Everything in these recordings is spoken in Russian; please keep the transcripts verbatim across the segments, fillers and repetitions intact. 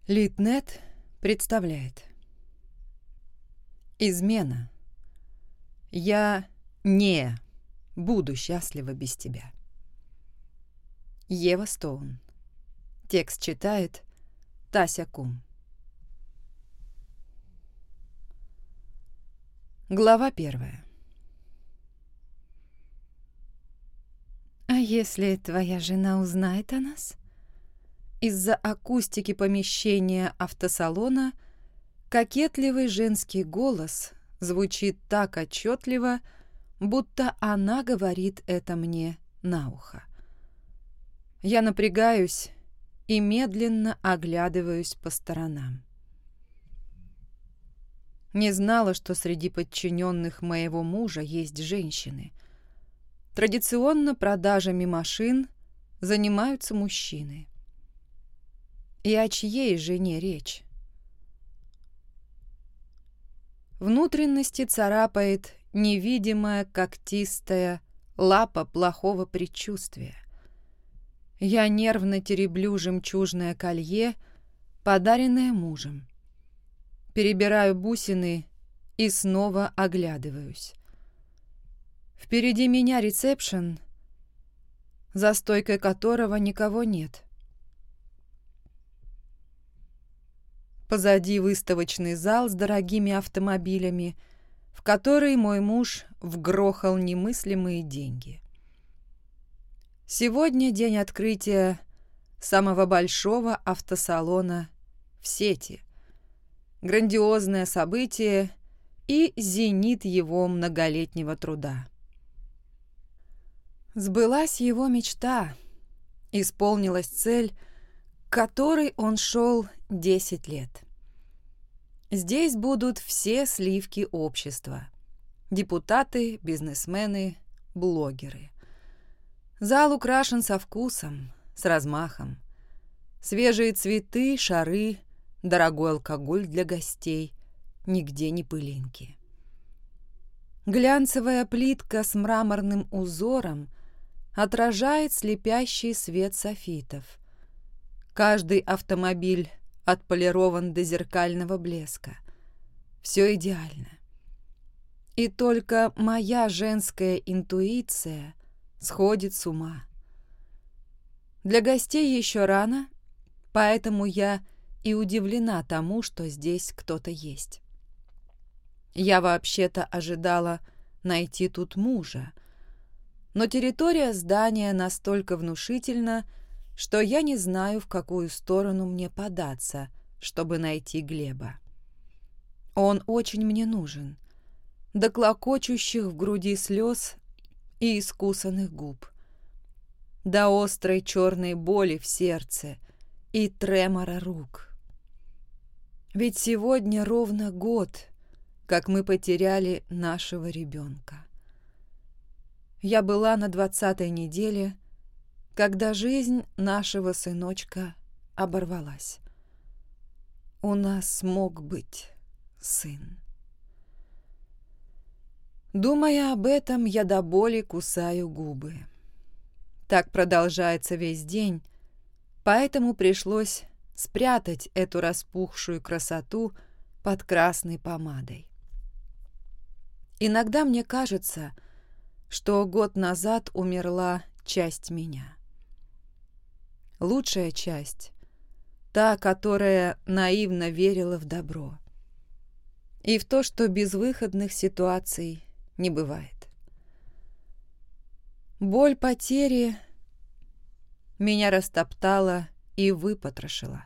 Литнет представляет. Измена. Я не буду счастлива без тебя. Ева Стоун. Текст читает Тася Кум. Глава первая. «А если твоя жена узнает о нас?» Из-за акустики помещения автосалона кокетливый женский голос звучит так отчетливо, будто она говорит это мне на ухо. Я напрягаюсь и медленно оглядываюсь по сторонам. Не знала, что среди подчиненных моего мужа есть женщины. Традиционно продажами машин занимаются мужчины. И о чьей жене речь? Внутренности царапает невидимая когтистая лапа плохого предчувствия. Я нервно тереблю жемчужное колье, подаренное мужем. Перебираю бусины и снова оглядываюсь. Впереди меня ресепшн, за стойкой которого никого нет. Позади выставочный зал с дорогими автомобилями, в который мой муж вгрохал немыслимые деньги. Сегодня день открытия самого большого автосалона в сети. Грандиозное событие и зенит его многолетнего труда. Сбылась его мечта, исполнилась цель, к которой он шел десять лет. Здесь будут все сливки общества. Депутаты, бизнесмены, блогеры. Зал украшен со вкусом, с размахом. Свежие цветы, шары, дорогой алкоголь для гостей. Нигде не пылинки. Глянцевая плитка с мраморным узором отражает слепящий свет софитов. Каждый автомобиль отполирован до зеркального блеска. Все идеально. И только моя женская интуиция сходит с ума. Для гостей еще рано, поэтому я и удивлена тому, что здесь кто-то есть. Я вообще-то ожидала найти тут мужа, но территория здания настолько внушительна, что я не знаю, в какую сторону мне податься, чтобы найти Глеба. Он очень мне нужен, до клокочущих в груди слез и искусанных губ, до острой черной боли в сердце и тремора рук. Ведь сегодня ровно год, как мы потеряли нашего ребенка. Я была на двадцатой неделе, когда жизнь нашего сыночка оборвалась. У нас мог быть сын. Думая об этом, я до боли кусаю губы. Так продолжается весь день, поэтому пришлось спрятать эту распухшую красоту под красной помадой. Иногда мне кажется, что год назад умерла часть меня. Лучшая часть, та, которая наивно верила в добро и в то, что безвыходных ситуаций не бывает. Боль потери меня растоптала и выпотрошила.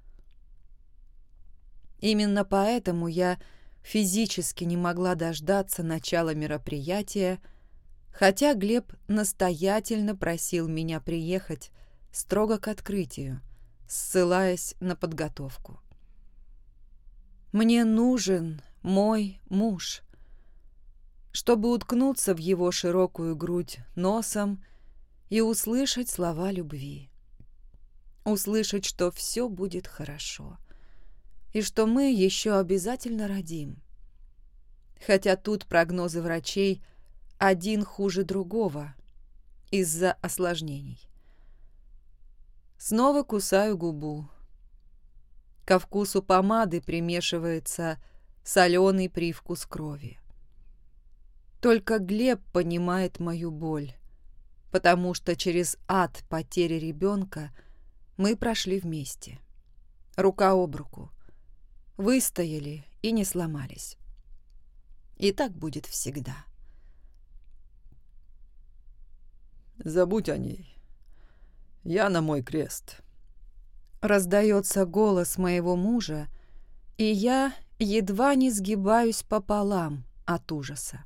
Именно поэтому я физически не могла дождаться начала мероприятия, хотя Глеб настоятельно просил меня приехать строго к открытию, ссылаясь на подготовку. Мне нужен мой муж, чтобы уткнуться в его широкую грудь носом и услышать слова любви. Услышать, что все будет хорошо, и что мы еще обязательно родим. Хотя тут прогнозы врачей один хуже другого из-за осложнений. Снова кусаю губу. Ко вкусу помады примешивается соленый привкус крови. Только Глеб понимает мою боль, потому что через ад потери ребенка мы прошли вместе, рука об руку, выстояли и не сломались. И так будет всегда. Забудь о ней. Я на мой крест. Раздается голос моего мужа, и я едва не сгибаюсь пополам от ужаса.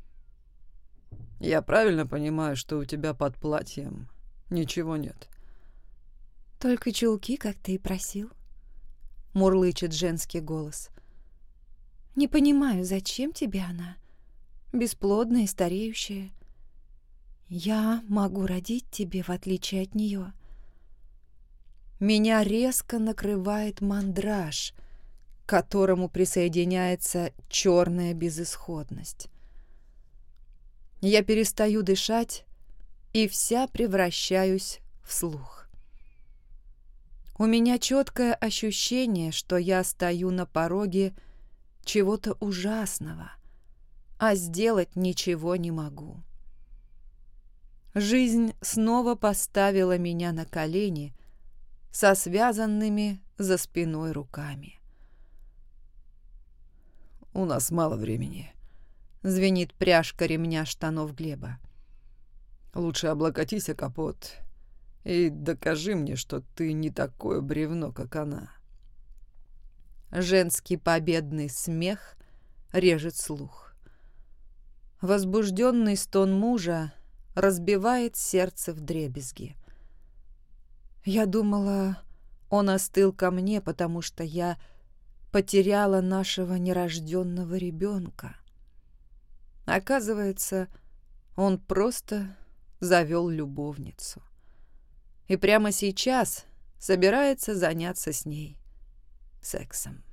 Я правильно понимаю, что у тебя под платьем ничего нет? Только чулки, как ты и просил, мурлычет женский голос. Не понимаю, зачем тебе она? Бесплодная и стареющая. Я могу родить тебе, в отличие от нее. Меня резко накрывает мандраж, к которому присоединяется черная безысходность. Я перестаю дышать и вся превращаюсь в слух. У меня четкое ощущение, что я стою на пороге чего-то ужасного, а сделать ничего не могу. Жизнь снова поставила меня на колени со связанными за спиной руками. «У нас мало времени», — звенит пряжка ремня штанов Глеба. «Лучше облокотись о капот и докажи мне, что ты не такое бревно, как она». Женский победный смех режет слух. Возбужденный стон мужа разбивает сердце вдребезги. Я думала, он остыл ко мне, потому что я потеряла нашего нерожденного ребенка. Оказывается, он просто завел любовницу. И прямо сейчас собирается заняться с ней сексом.